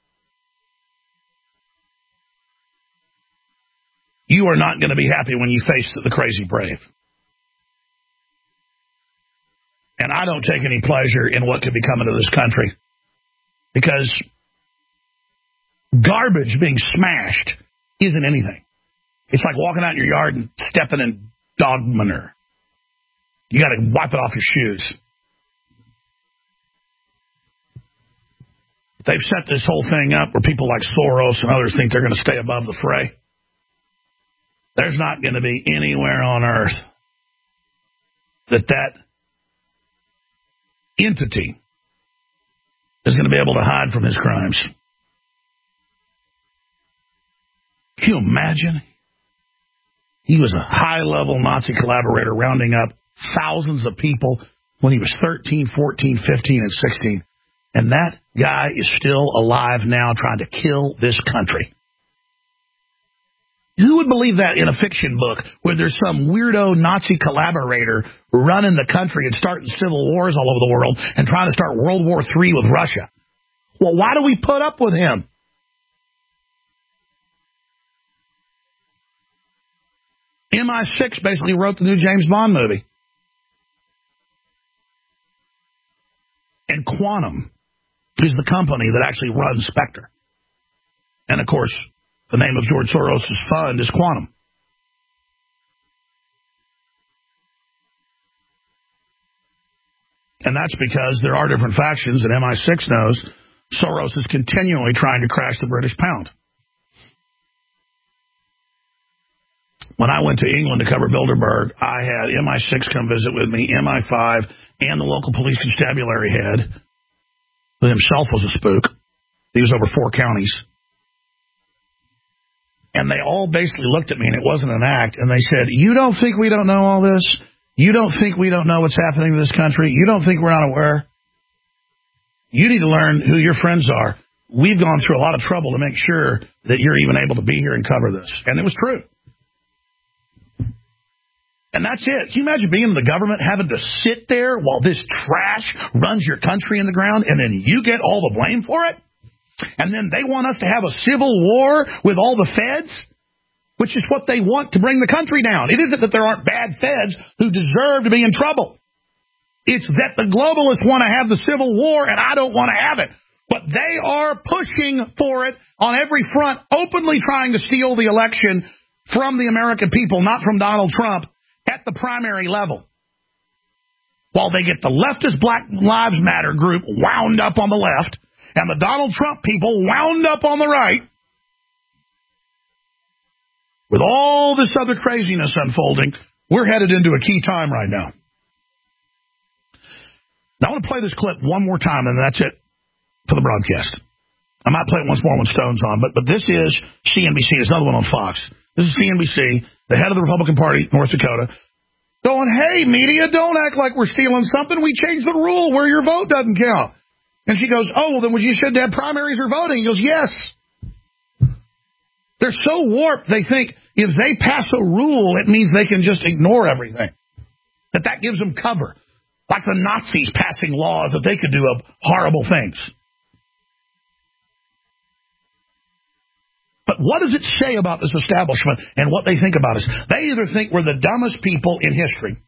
You are not going to be happy when you face the crazy brave. And I don't take any pleasure in what could be coming to this country because garbage being smashed isn't anything. It's like walking out in your yard and stepping in dog manure. You got to wipe it off your shoes. They've set this whole thing up where people like Soros and others think they're going to stay above the fray. There's not going to be anywhere on earth that that entity is going to be able to hide from his crimes. Can you imagine? He was a high-level Nazi collaborator rounding up thousands of people when he was thirteen, fourteen, fifteen, and sixteen. And that guy is still alive now trying to kill this country. Who would believe that in a fiction book where there's some weirdo Nazi collaborator running the country and starting civil wars all over the world and trying to start World War Three with Russia? Well, why do we put up with him? M I six basically wrote the new James Bond movie. And Quantum is the company that actually runs Spectre. And, of course, the name of George Soros' fund is Quantum. And that's because there are different factions, and M I six knows Soros is continually trying to crash the British pound. When I went to England to cover Bilderberg, I had M I six come visit with me, M I five, and the local police constabulary head, who himself was a spook. He was over four counties. And they all basically looked at me, and it wasn't an act, and they said, you don't think we don't know all this? You don't think we don't know what's happening to this country? You don't think we're not aware? You need to learn who your friends are. We've gone through a lot of trouble to make sure that you're even able to be here and cover this. And it was true. And that's it. Can you imagine being in the government, having to sit there while this trash runs your country in the ground, and then you get all the blame for it? And then they want us to have a civil war with all the feds, which is what they want to bring the country down. It isn't that there aren't bad feds who deserve to be in trouble. It's that the globalists want to have the civil war, and I don't want to have it. But they are pushing for it on every front, openly trying to steal the election from the American people, not from Donald Trump, at the primary level. While they get the leftist Black Lives Matter group wound up on the left and the Donald Trump people wound up on the right, with all this other craziness unfolding, we're headed into a key time right now. Now, I want to play this clip one more time, and that's it for the broadcast. I might play it once more when Stone's on, but, but this is C N B C. There's another one on Fox. This is C N B C, the head of the Republican Party, North Dakota, going, hey, media, don't act like we're stealing something. We changed the rule where your vote doesn't count. And she goes, oh, well, then would you should have primaries or voting? He goes, yes. They're so warped, they think if they pass a rule, it means they can just ignore everything. That that gives them cover. Like the Nazis passing laws that they could do horrible things. But what does it say about this establishment and what they think about us? They either think we're the dumbest people in history,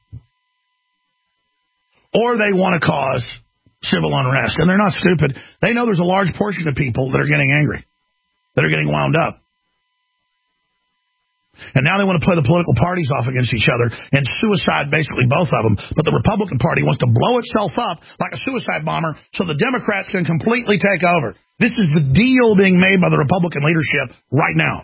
or they want to cause civil unrest. And they're not stupid. They know there's a large portion of people that are getting angry, that are getting wound up. And now they want to play the political parties off against each other and suicide basically both of them. But the Republican Party wants to blow itself up like a suicide bomber so the Democrats can completely take over. This is the deal being made by the Republican leadership right now.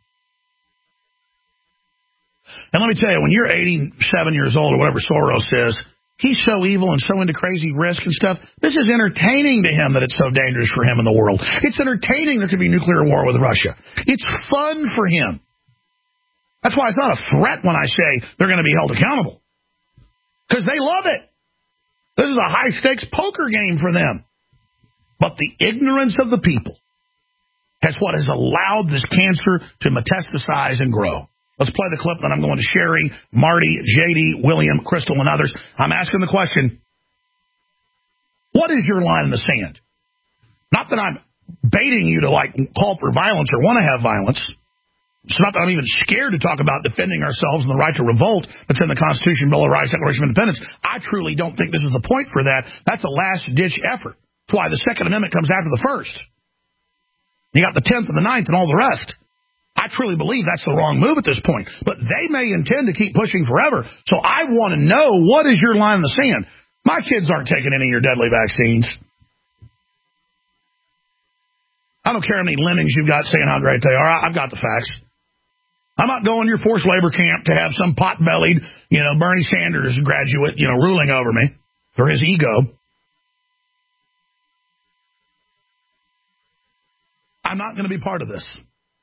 And let me tell you, when you're eighty-seven years old or whatever Soros says, he's so evil and so into crazy risk and stuff. This is entertaining to him that it's so dangerous for him in the world. It's entertaining there could be nuclear war with Russia. It's fun for him. That's why it's not a threat when I say they're going to be held accountable. Because they love it. This is a high-stakes poker game for them. But the ignorance of the people is what has allowed this cancer to metastasize and grow. Let's play the clip that I'm going to Sherry, Marty, J D, William, Crystal, and others. I'm asking the question, what is your line in the sand? Not that I'm baiting you to like call for violence or want to have violence. It's not that I'm even scared to talk about defending ourselves and the right to revolt that's in the Constitution, Bill of Rights, Declaration of Independence. I truly don't think this is the point for that. That's a last-ditch effort. That's why the Second Amendment comes after the First. You got the tenth and the ninth and all the rest. I truly believe that's the wrong move at this point. But they may intend to keep pushing forever. So I want to know, what is your line in the sand? My kids aren't taking any of your deadly vaccines. I don't care how many lemmings you've got saying how great they are. I've got the facts. I'm not going to your forced labor camp to have some pot-bellied, you know, Bernie Sanders graduate, you know, ruling over me for his ego. I'm not going to be part of this.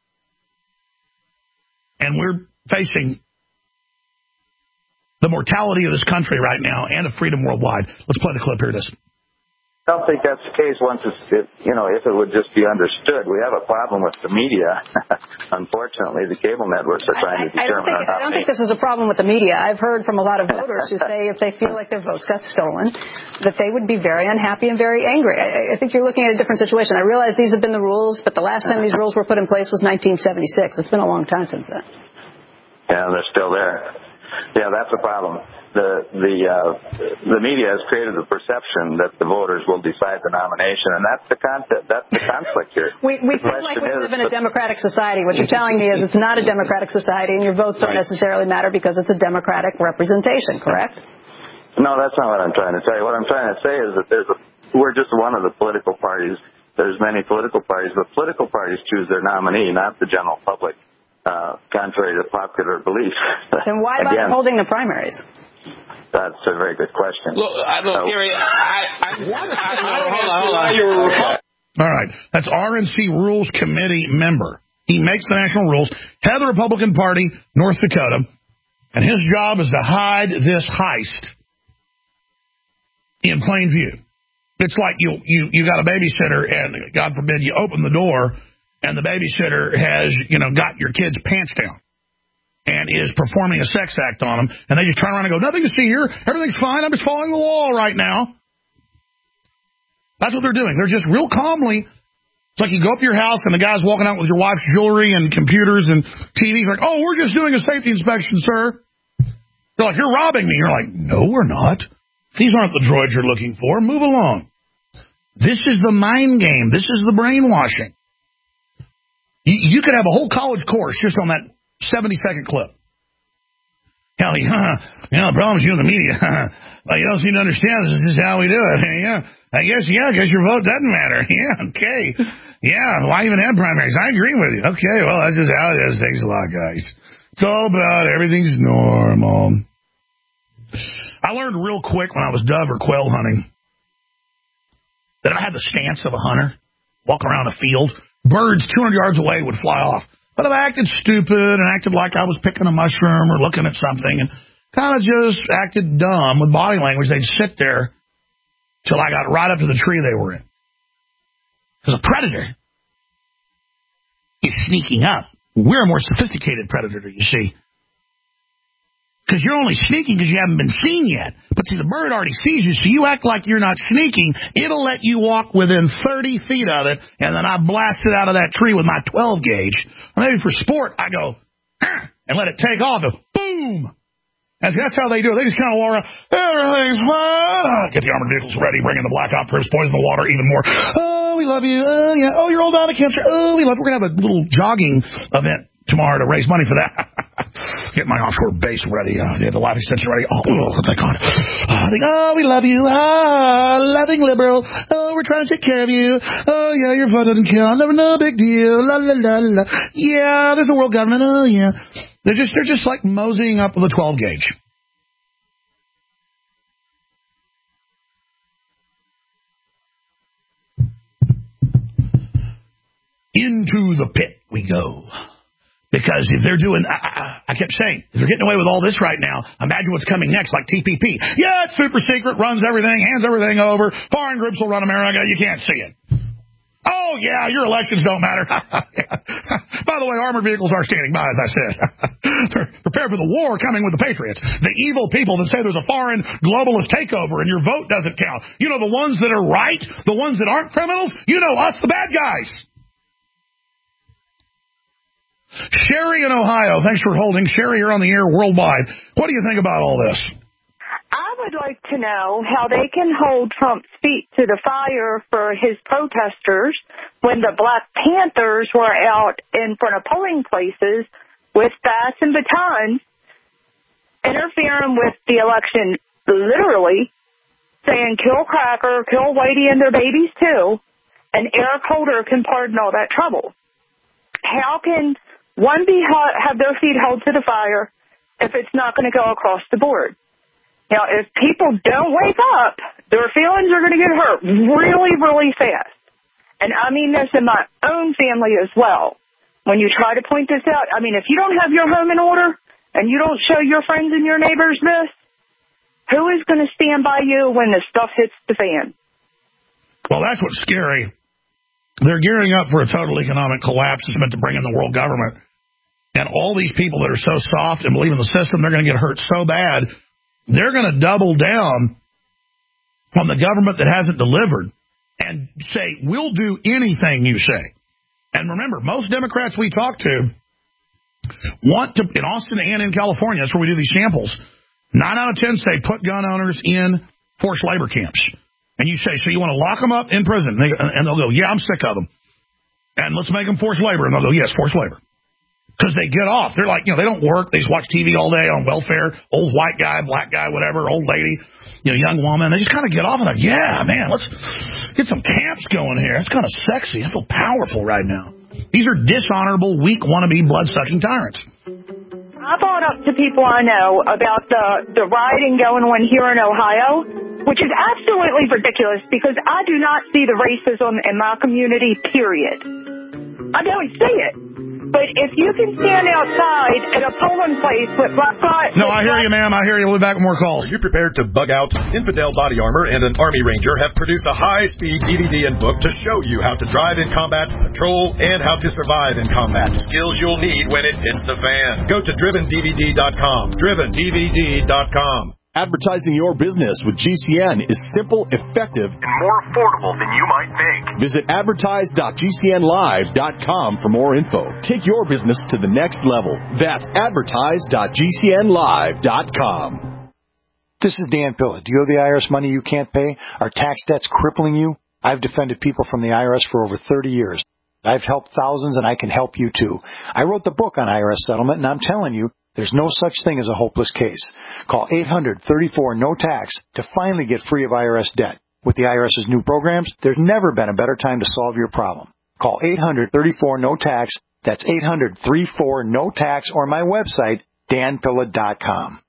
And we're facing the mortality of this country right now and of freedom worldwide. Let's play the clip. Here it is. I don't think that's the case once it's, it, you know, if it would just be understood. We have a problem with the media. Unfortunately, the cable networks are trying to determine I, I don't, think, I don't think this is a problem with the media. I've heard from a lot of voters who say if they feel like their votes got stolen, that they would be very unhappy and very angry. I, I think you're looking at a different situation. I realize these have been the rules, but the last time these rules were put in place was nineteen seventy-six. It's been a long time since then. Yeah, they're still there. Yeah, that's a problem. The the uh, the media has created the perception that the voters will decide the nomination, and that's the concept. That's the conflict here. We we feel like we live in a democratic society. What you're telling me is it's not a democratic society, and your votes don't necessarily matter because it's a democratic representation. Correct? No, that's not what I'm trying to tell you. What I'm trying to say is that there's a we're just one of the political parties. There's many political parties, but political parties choose their nominee, not the general public. Uh, contrary to popular belief. Then why bother holding the primaries? That's a very good question. Look, I, look so, Gary, I, I, I, I, I hold on, hold on. All right, that's R N C Rules Committee member. He makes the national rules, head of the Republican Party, North Dakota, and his job is to hide this heist in plain view. It's like you you you got a babysitter, and God forbid you open the door, and the babysitter has, you know, got your kid's pants down and is performing a sex act on them, and they just turn around and go, nothing to see here, everything's fine, I'm just following the law right now. That's what they're doing. They're just real calmly. It's like you go up to your house, and the guy's walking out with your wife's jewelry and computers and T V. Like, oh, we're just doing a safety inspection, sir. They're like, you're robbing me. You're like, no, we're not. These aren't the droids you're looking for. Move along. This is the mind game. This is the brainwashing. You could have a whole college course just on that seventy-second clip. Hell, yeah, you know, the problem is you and the media. Well, you don't seem to understand this is just how we do it. Yeah, I guess, yeah, because your vote doesn't matter. Yeah, okay. Yeah, why even have primaries? I agree with you. Okay, well, that's just how it is. Thanks a lot, guys. It's all about everything's normal. I learned real quick when I was dove or quail hunting that I had the stance of a hunter, walk around a field. Birds two hundred yards away would fly off. But if I acted stupid and acted like I was picking a mushroom or looking at something and kind of just acted dumb with body language, they'd sit there till I got right up to the tree they were in. Because a predator is sneaking up. We're a more sophisticated predator, you see. Because you're only sneaking because you haven't been seen yet. But see, the bird already sees you, so you act like you're not sneaking. It'll let you walk within thirty feet of it, and then I blast it out of that tree with my twelve gauge. Or maybe for sport, I go, ah, and let it take off, and boom! And that's how they do it. They just kind of walk around, everything's fine. Get the armored vehicles ready, bring in the black ops, poison the water even more. Oh, we love you. Oh, yeah. Oh, you're all down to cancer. Oh, we love you. We're going to have a little jogging event tomorrow to raise money for that. Get my offshore base ready. Uh, get the life extension ready. Oh, oh thank God. Uh, think, oh, we love you. Ah, loving liberal. Oh, we're trying to take care of you. Oh, yeah, your vote doesn't count. No, no big deal. La, la, la, la. Yeah, there's a world government. Oh, yeah. They're just, they're just like moseying up with a twelve gauge. Into the pit we go. Because if they're doing, I, I, I kept saying, if they're getting away with all this right now, imagine what's coming next, like T P P. Yeah, it's super secret, runs everything, hands everything over. Foreign groups will run America. You can't see it. Oh, yeah, your elections don't matter. By the way, armored vehicles are standing by, as I said. Prepare for the war coming with the Patriots. The evil people that say there's a foreign globalist takeover and your vote doesn't count. You know, the ones that are right, the ones that aren't criminals, you know us, the bad guys. Sherry in Ohio, thanks for holding. Sherry, you're on the air worldwide. What do you think about all this? I would like to know how they can hold Trump's feet to the fire for his protesters when the Black Panthers were out in front of polling places with bats and batons, interfering with the election, literally, saying kill Cracker, kill Whitey and their babies too, and Eric Holder can pardon all that trouble. How can one be have their feet held to the fire if it's not going to go across the board? Now, if people don't wake up, their feelings are going to get hurt really, really fast. and I mean this in my own family as well. When you try to point this out, I mean, if you don't have your home in order and you don't show your friends and your neighbors this, who is going to stand by you when the stuff hits the fan? Well, that's what's scary. They're gearing up for a total economic collapse that's meant to bring in the world government. And all these people that are so soft and believe in the system, they're going to get hurt so bad, they're going to double down on the government that hasn't delivered and say, we'll do anything you say. And remember, most Democrats we talk to want to, in Austin and in California, that's where we do these samples, nine out of ten say put gun owners in forced labor camps. And you say, so you want to lock them up in prison? And they'll go, yeah, I'm sick of them. And let's make them forced labor. And they'll go, yes, forced labor. Because they get off. They're like, you know, they don't work. They just watch T V all day on welfare. Old white guy, black guy, whatever, old lady, you know, young woman. They just kind of get off and like, yeah, man, let's get some camps going here. It's kind of sexy. I feel powerful right now. These are dishonorable, weak, wannabe, blood-sucking tyrants. I brought up to people I know about the, the rioting going on here in Ohio, which is absolutely ridiculous because I do not see the racism in my community, period. I don't see it. But if you can stand outside at a polling place with black guys... No, I hear you, ma'am. I hear you. We'll be back with more calls. Are you prepared to bug out? Infidel Body Armor and an Army Ranger have produced a high-speed D V D and book to show you how to drive in combat, patrol, and how to survive in combat. Skills you'll need when it hits the fan. Go to driven D V D dot com. driven D V D dot com. Advertising your business with G C N is simple, effective, and more affordable than you might think. Visit advertise dot G C N live dot com for more info. Take your business to the next level. That's advertise dot G C N live dot com. This is Dan Pilla. Do you owe the I R S money you can't pay? Are tax debts crippling you? I've defended people from the I R S for over thirty years. I've helped thousands, and I can help you too. I wrote the book on I R S settlement, and I'm telling you, there's no such thing as a hopeless case. Call eight hundred, thirty-four, no tax to finally get free of I R S debt. With the I R S's new programs, there's never been a better time to solve your problem. Call eight hundred, thirty-four, no tax. That's eight hundred, thirty-four, no tax, or my website, dan pilla dot com.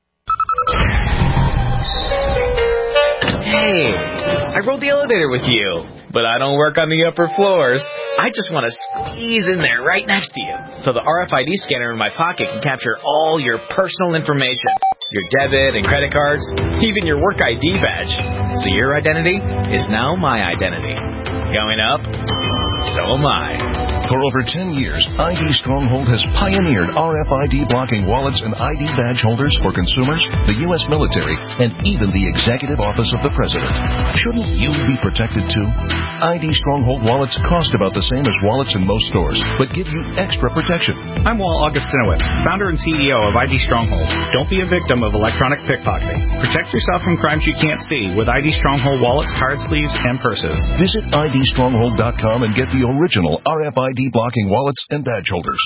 Hey, I rode the elevator with you, but I don't work on the upper floors. I just want to squeeze in there right next to you so the R F I D scanner in my pocket can capture all your personal information, your debit and credit cards, even your work I D badge. So your identity is now my identity. Going up, so am I. For over ten years, I D Stronghold has pioneered R F I D blocking wallets and I D badge holders for consumers, the U S military, and even the Executive Office of the President. Shouldn't you be protected too? I D Stronghold wallets cost about the same as wallets in most stores, but give you extra protection. I'm Walt Augustinowicz, founder and C E O of I D Stronghold. Don't be a victim of electronic pickpocketing. Protect yourself from crimes you can't see with I D Stronghold wallets, card sleeves, and purses. Visit I D stronghold dot com and get the original R F I D blocking wallets and badge holders.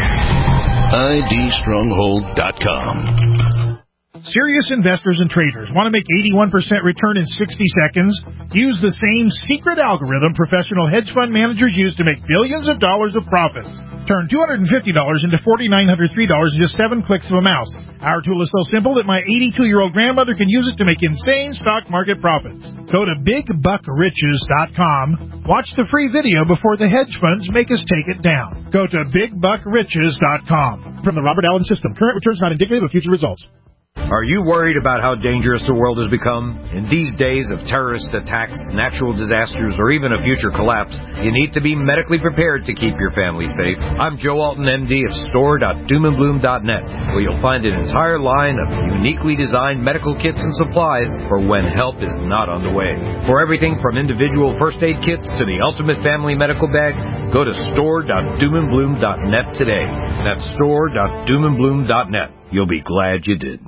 I D stronghold dot com. Serious investors and traders want to make eighty-one percent return in sixty seconds? Use the same secret algorithm professional hedge fund managers use to make billions of dollars of profits. Turn two hundred fifty dollars into four thousand nine hundred three dollars in just seven clicks of a mouse. Our tool is so simple that my eighty-two-year-old grandmother can use it to make insane stock market profits. Go to big buck riches dot com. Watch the free video before the hedge funds make us take it down. Go to big buck riches dot com. From the Robert Allen System, current returns not indicative of future results. Are you worried about how dangerous the world has become? In these days of terrorist attacks, natural disasters, or even a future collapse, you need to be medically prepared to keep your family safe. I'm Joe Alton, M D of store dot doom and bloom dot net, where you'll find an entire line of uniquely designed medical kits and supplies for when help is not on the way. For everything from individual first aid kits to the ultimate family medical bag, go to store dot doom and bloom dot net today. That's store dot doom and bloom dot net. You'll be glad you did.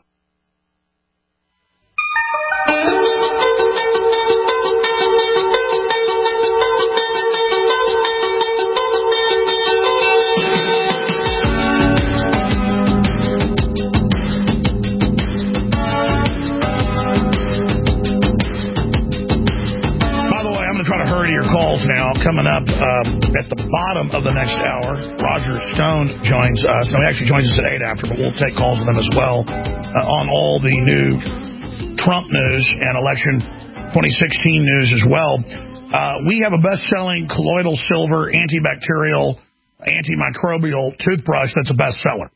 Your calls now coming up um, at the bottom of the next hour. Roger Stone joins us. No, he actually joins us at eight after, but we'll take calls with him as well uh, on all the new Trump news and election twenty sixteen news as well. Uh, we have a best-selling colloidal silver antibacterial, antimicrobial toothbrush that's a bestseller.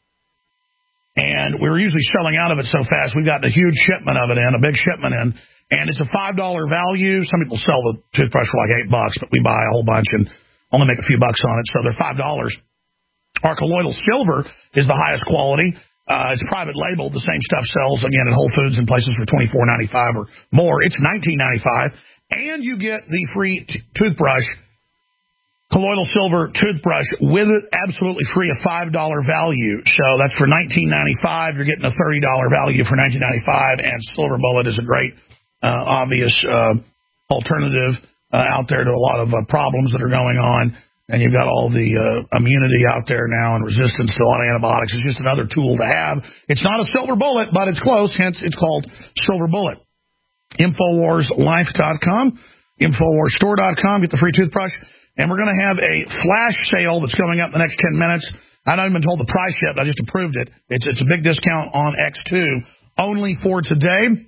And we were usually selling out of it so fast, we got a huge shipment of it in, a big shipment in. And it's a five dollar value. Some people sell the toothbrush for like eight bucks, but we buy a whole bunch and only make a few bucks on it, so they're five dollars. Our colloidal silver is the highest quality. Uh, it's private labeled. The same stuff sells, again, at Whole Foods and places for twenty-four ninety-five or more. It's nineteen ninety-five. And you get the free t- toothbrush, colloidal silver toothbrush, with it absolutely free, a five dollar value. So that's for nineteen ninety-five. You're getting a thirty dollar value for nineteen ninety-five, and Silver Bullet is a great, uh, obvious uh, alternative uh, out there to a lot of uh, problems that are going on. And you've got all the uh, immunity out there now and resistance to a lot of antibiotics. It's just another tool to have. It's not a silver bullet, but it's close, hence it's called Silver Bullet. Infowars Life dot com, Infowars Store dot com, get the free toothbrush. And we're going to have a flash sale that's coming up in the next ten minutes. I haven't even been told the price yet, but I just approved it. It's, it's a big discount on X two, only for today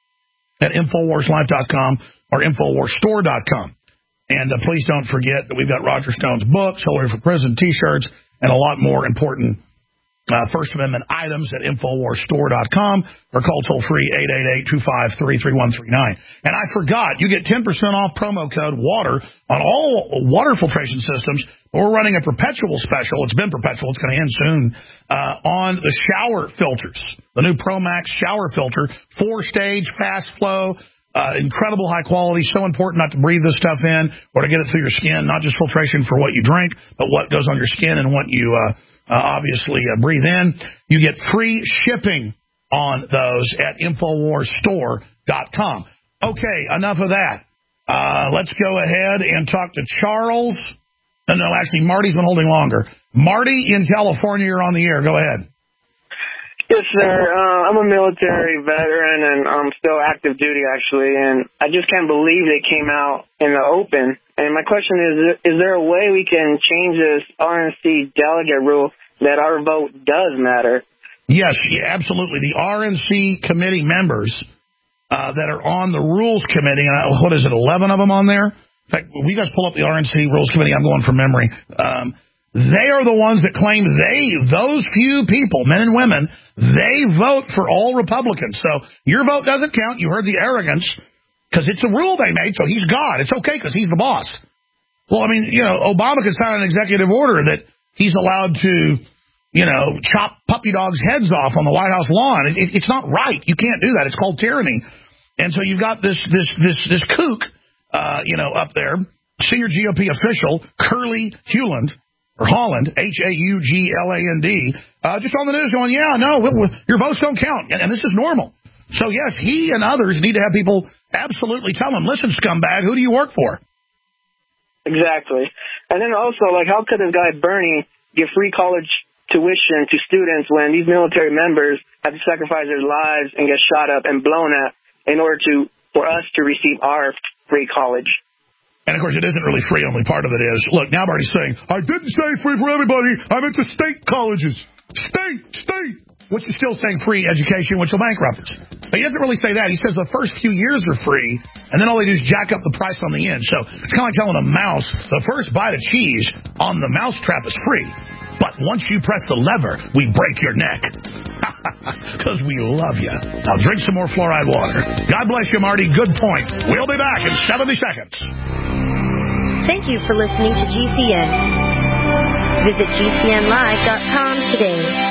at Infowars Life dot com or Infowars Store dot com. And uh, please don't forget that we've got Roger Stone's books, Hillary for Prison T-shirts, and a lot more important Uh, First Amendment items at Infowars Store dot com or call toll-free eight eight eight, two five three, three one three nine. And I forgot, you get ten percent off promo code WATER on all water filtration systems. We're running a perpetual special. It's been perpetual. It's going to end soon uh, on the shower filters, the new ProMax shower filter, four-stage, fast flow, uh, incredible high quality. So important not to breathe this stuff in or to get it through your skin, not just filtration for what you drink, but what goes on your skin and what you uh, Uh, obviously, uh, breathe in. You get free shipping on those at Infowars Store dot com. Okay, enough of that. Uh, let's go ahead and talk to Charles. No, no, actually, Marty's been holding longer. Marty in California, you're on the air. Go ahead. Yes, sir. Uh, I'm a military veteran, and I'm still active duty, actually, and I just can't believe they came out in the open. And my question is, is there a way we can change this R N C delegate rule that our vote does matter? Yes, yeah, absolutely. The R N C committee members uh, that are on the Rules Committee, and what is it, eleven of them on there? In fact, when you guys pull up the R N C Rules Committee, I'm going from memory. Um, they are the ones that claim they, those few people, men and women, they vote for all Republicans. So your vote doesn't count. You heard the arrogance. Because it's a rule they made, so he's God. It's okay because he's the boss. Well, I mean, you know, Obama could sign an executive order that he's allowed to, you know, chop puppy dogs' heads off on the White House lawn. It, it, it's not right. You can't do that. It's called tyranny. And so you've got this this this this kook, uh, you know, up there, senior G O P official, Curly Hewland, or Holland, H A U G L A N D, uh, just on the news going, yeah, no, we, we, your votes don't count. And, and this is normal. So, yes, he and others need to have people absolutely tell him, listen, scumbag, who do you work for? Exactly. And then also, like, how could this guy Bernie give free college tuition to students when these military members have to sacrifice their lives and get shot up and blown at in order to for us to receive our free college? And, of course, it isn't really free. Only part of it is. Look, now Bernie's saying, I didn't say free for everybody. I meant the state colleges. State, state. Which is still saying free education, which will bankrupt us. But he doesn't really say that. He says the first few years are free, and then all they do is jack up the price on the end. So it's kind of like telling a mouse, the first bite of cheese on the mousetrap is free. But once you press the lever, we break your neck. Because we love you. Now drink some more fluoride water. God bless you, Marty. Good point. We'll be back in seventy seconds. Thank you for listening to G C N. Visit G C N live dot com today.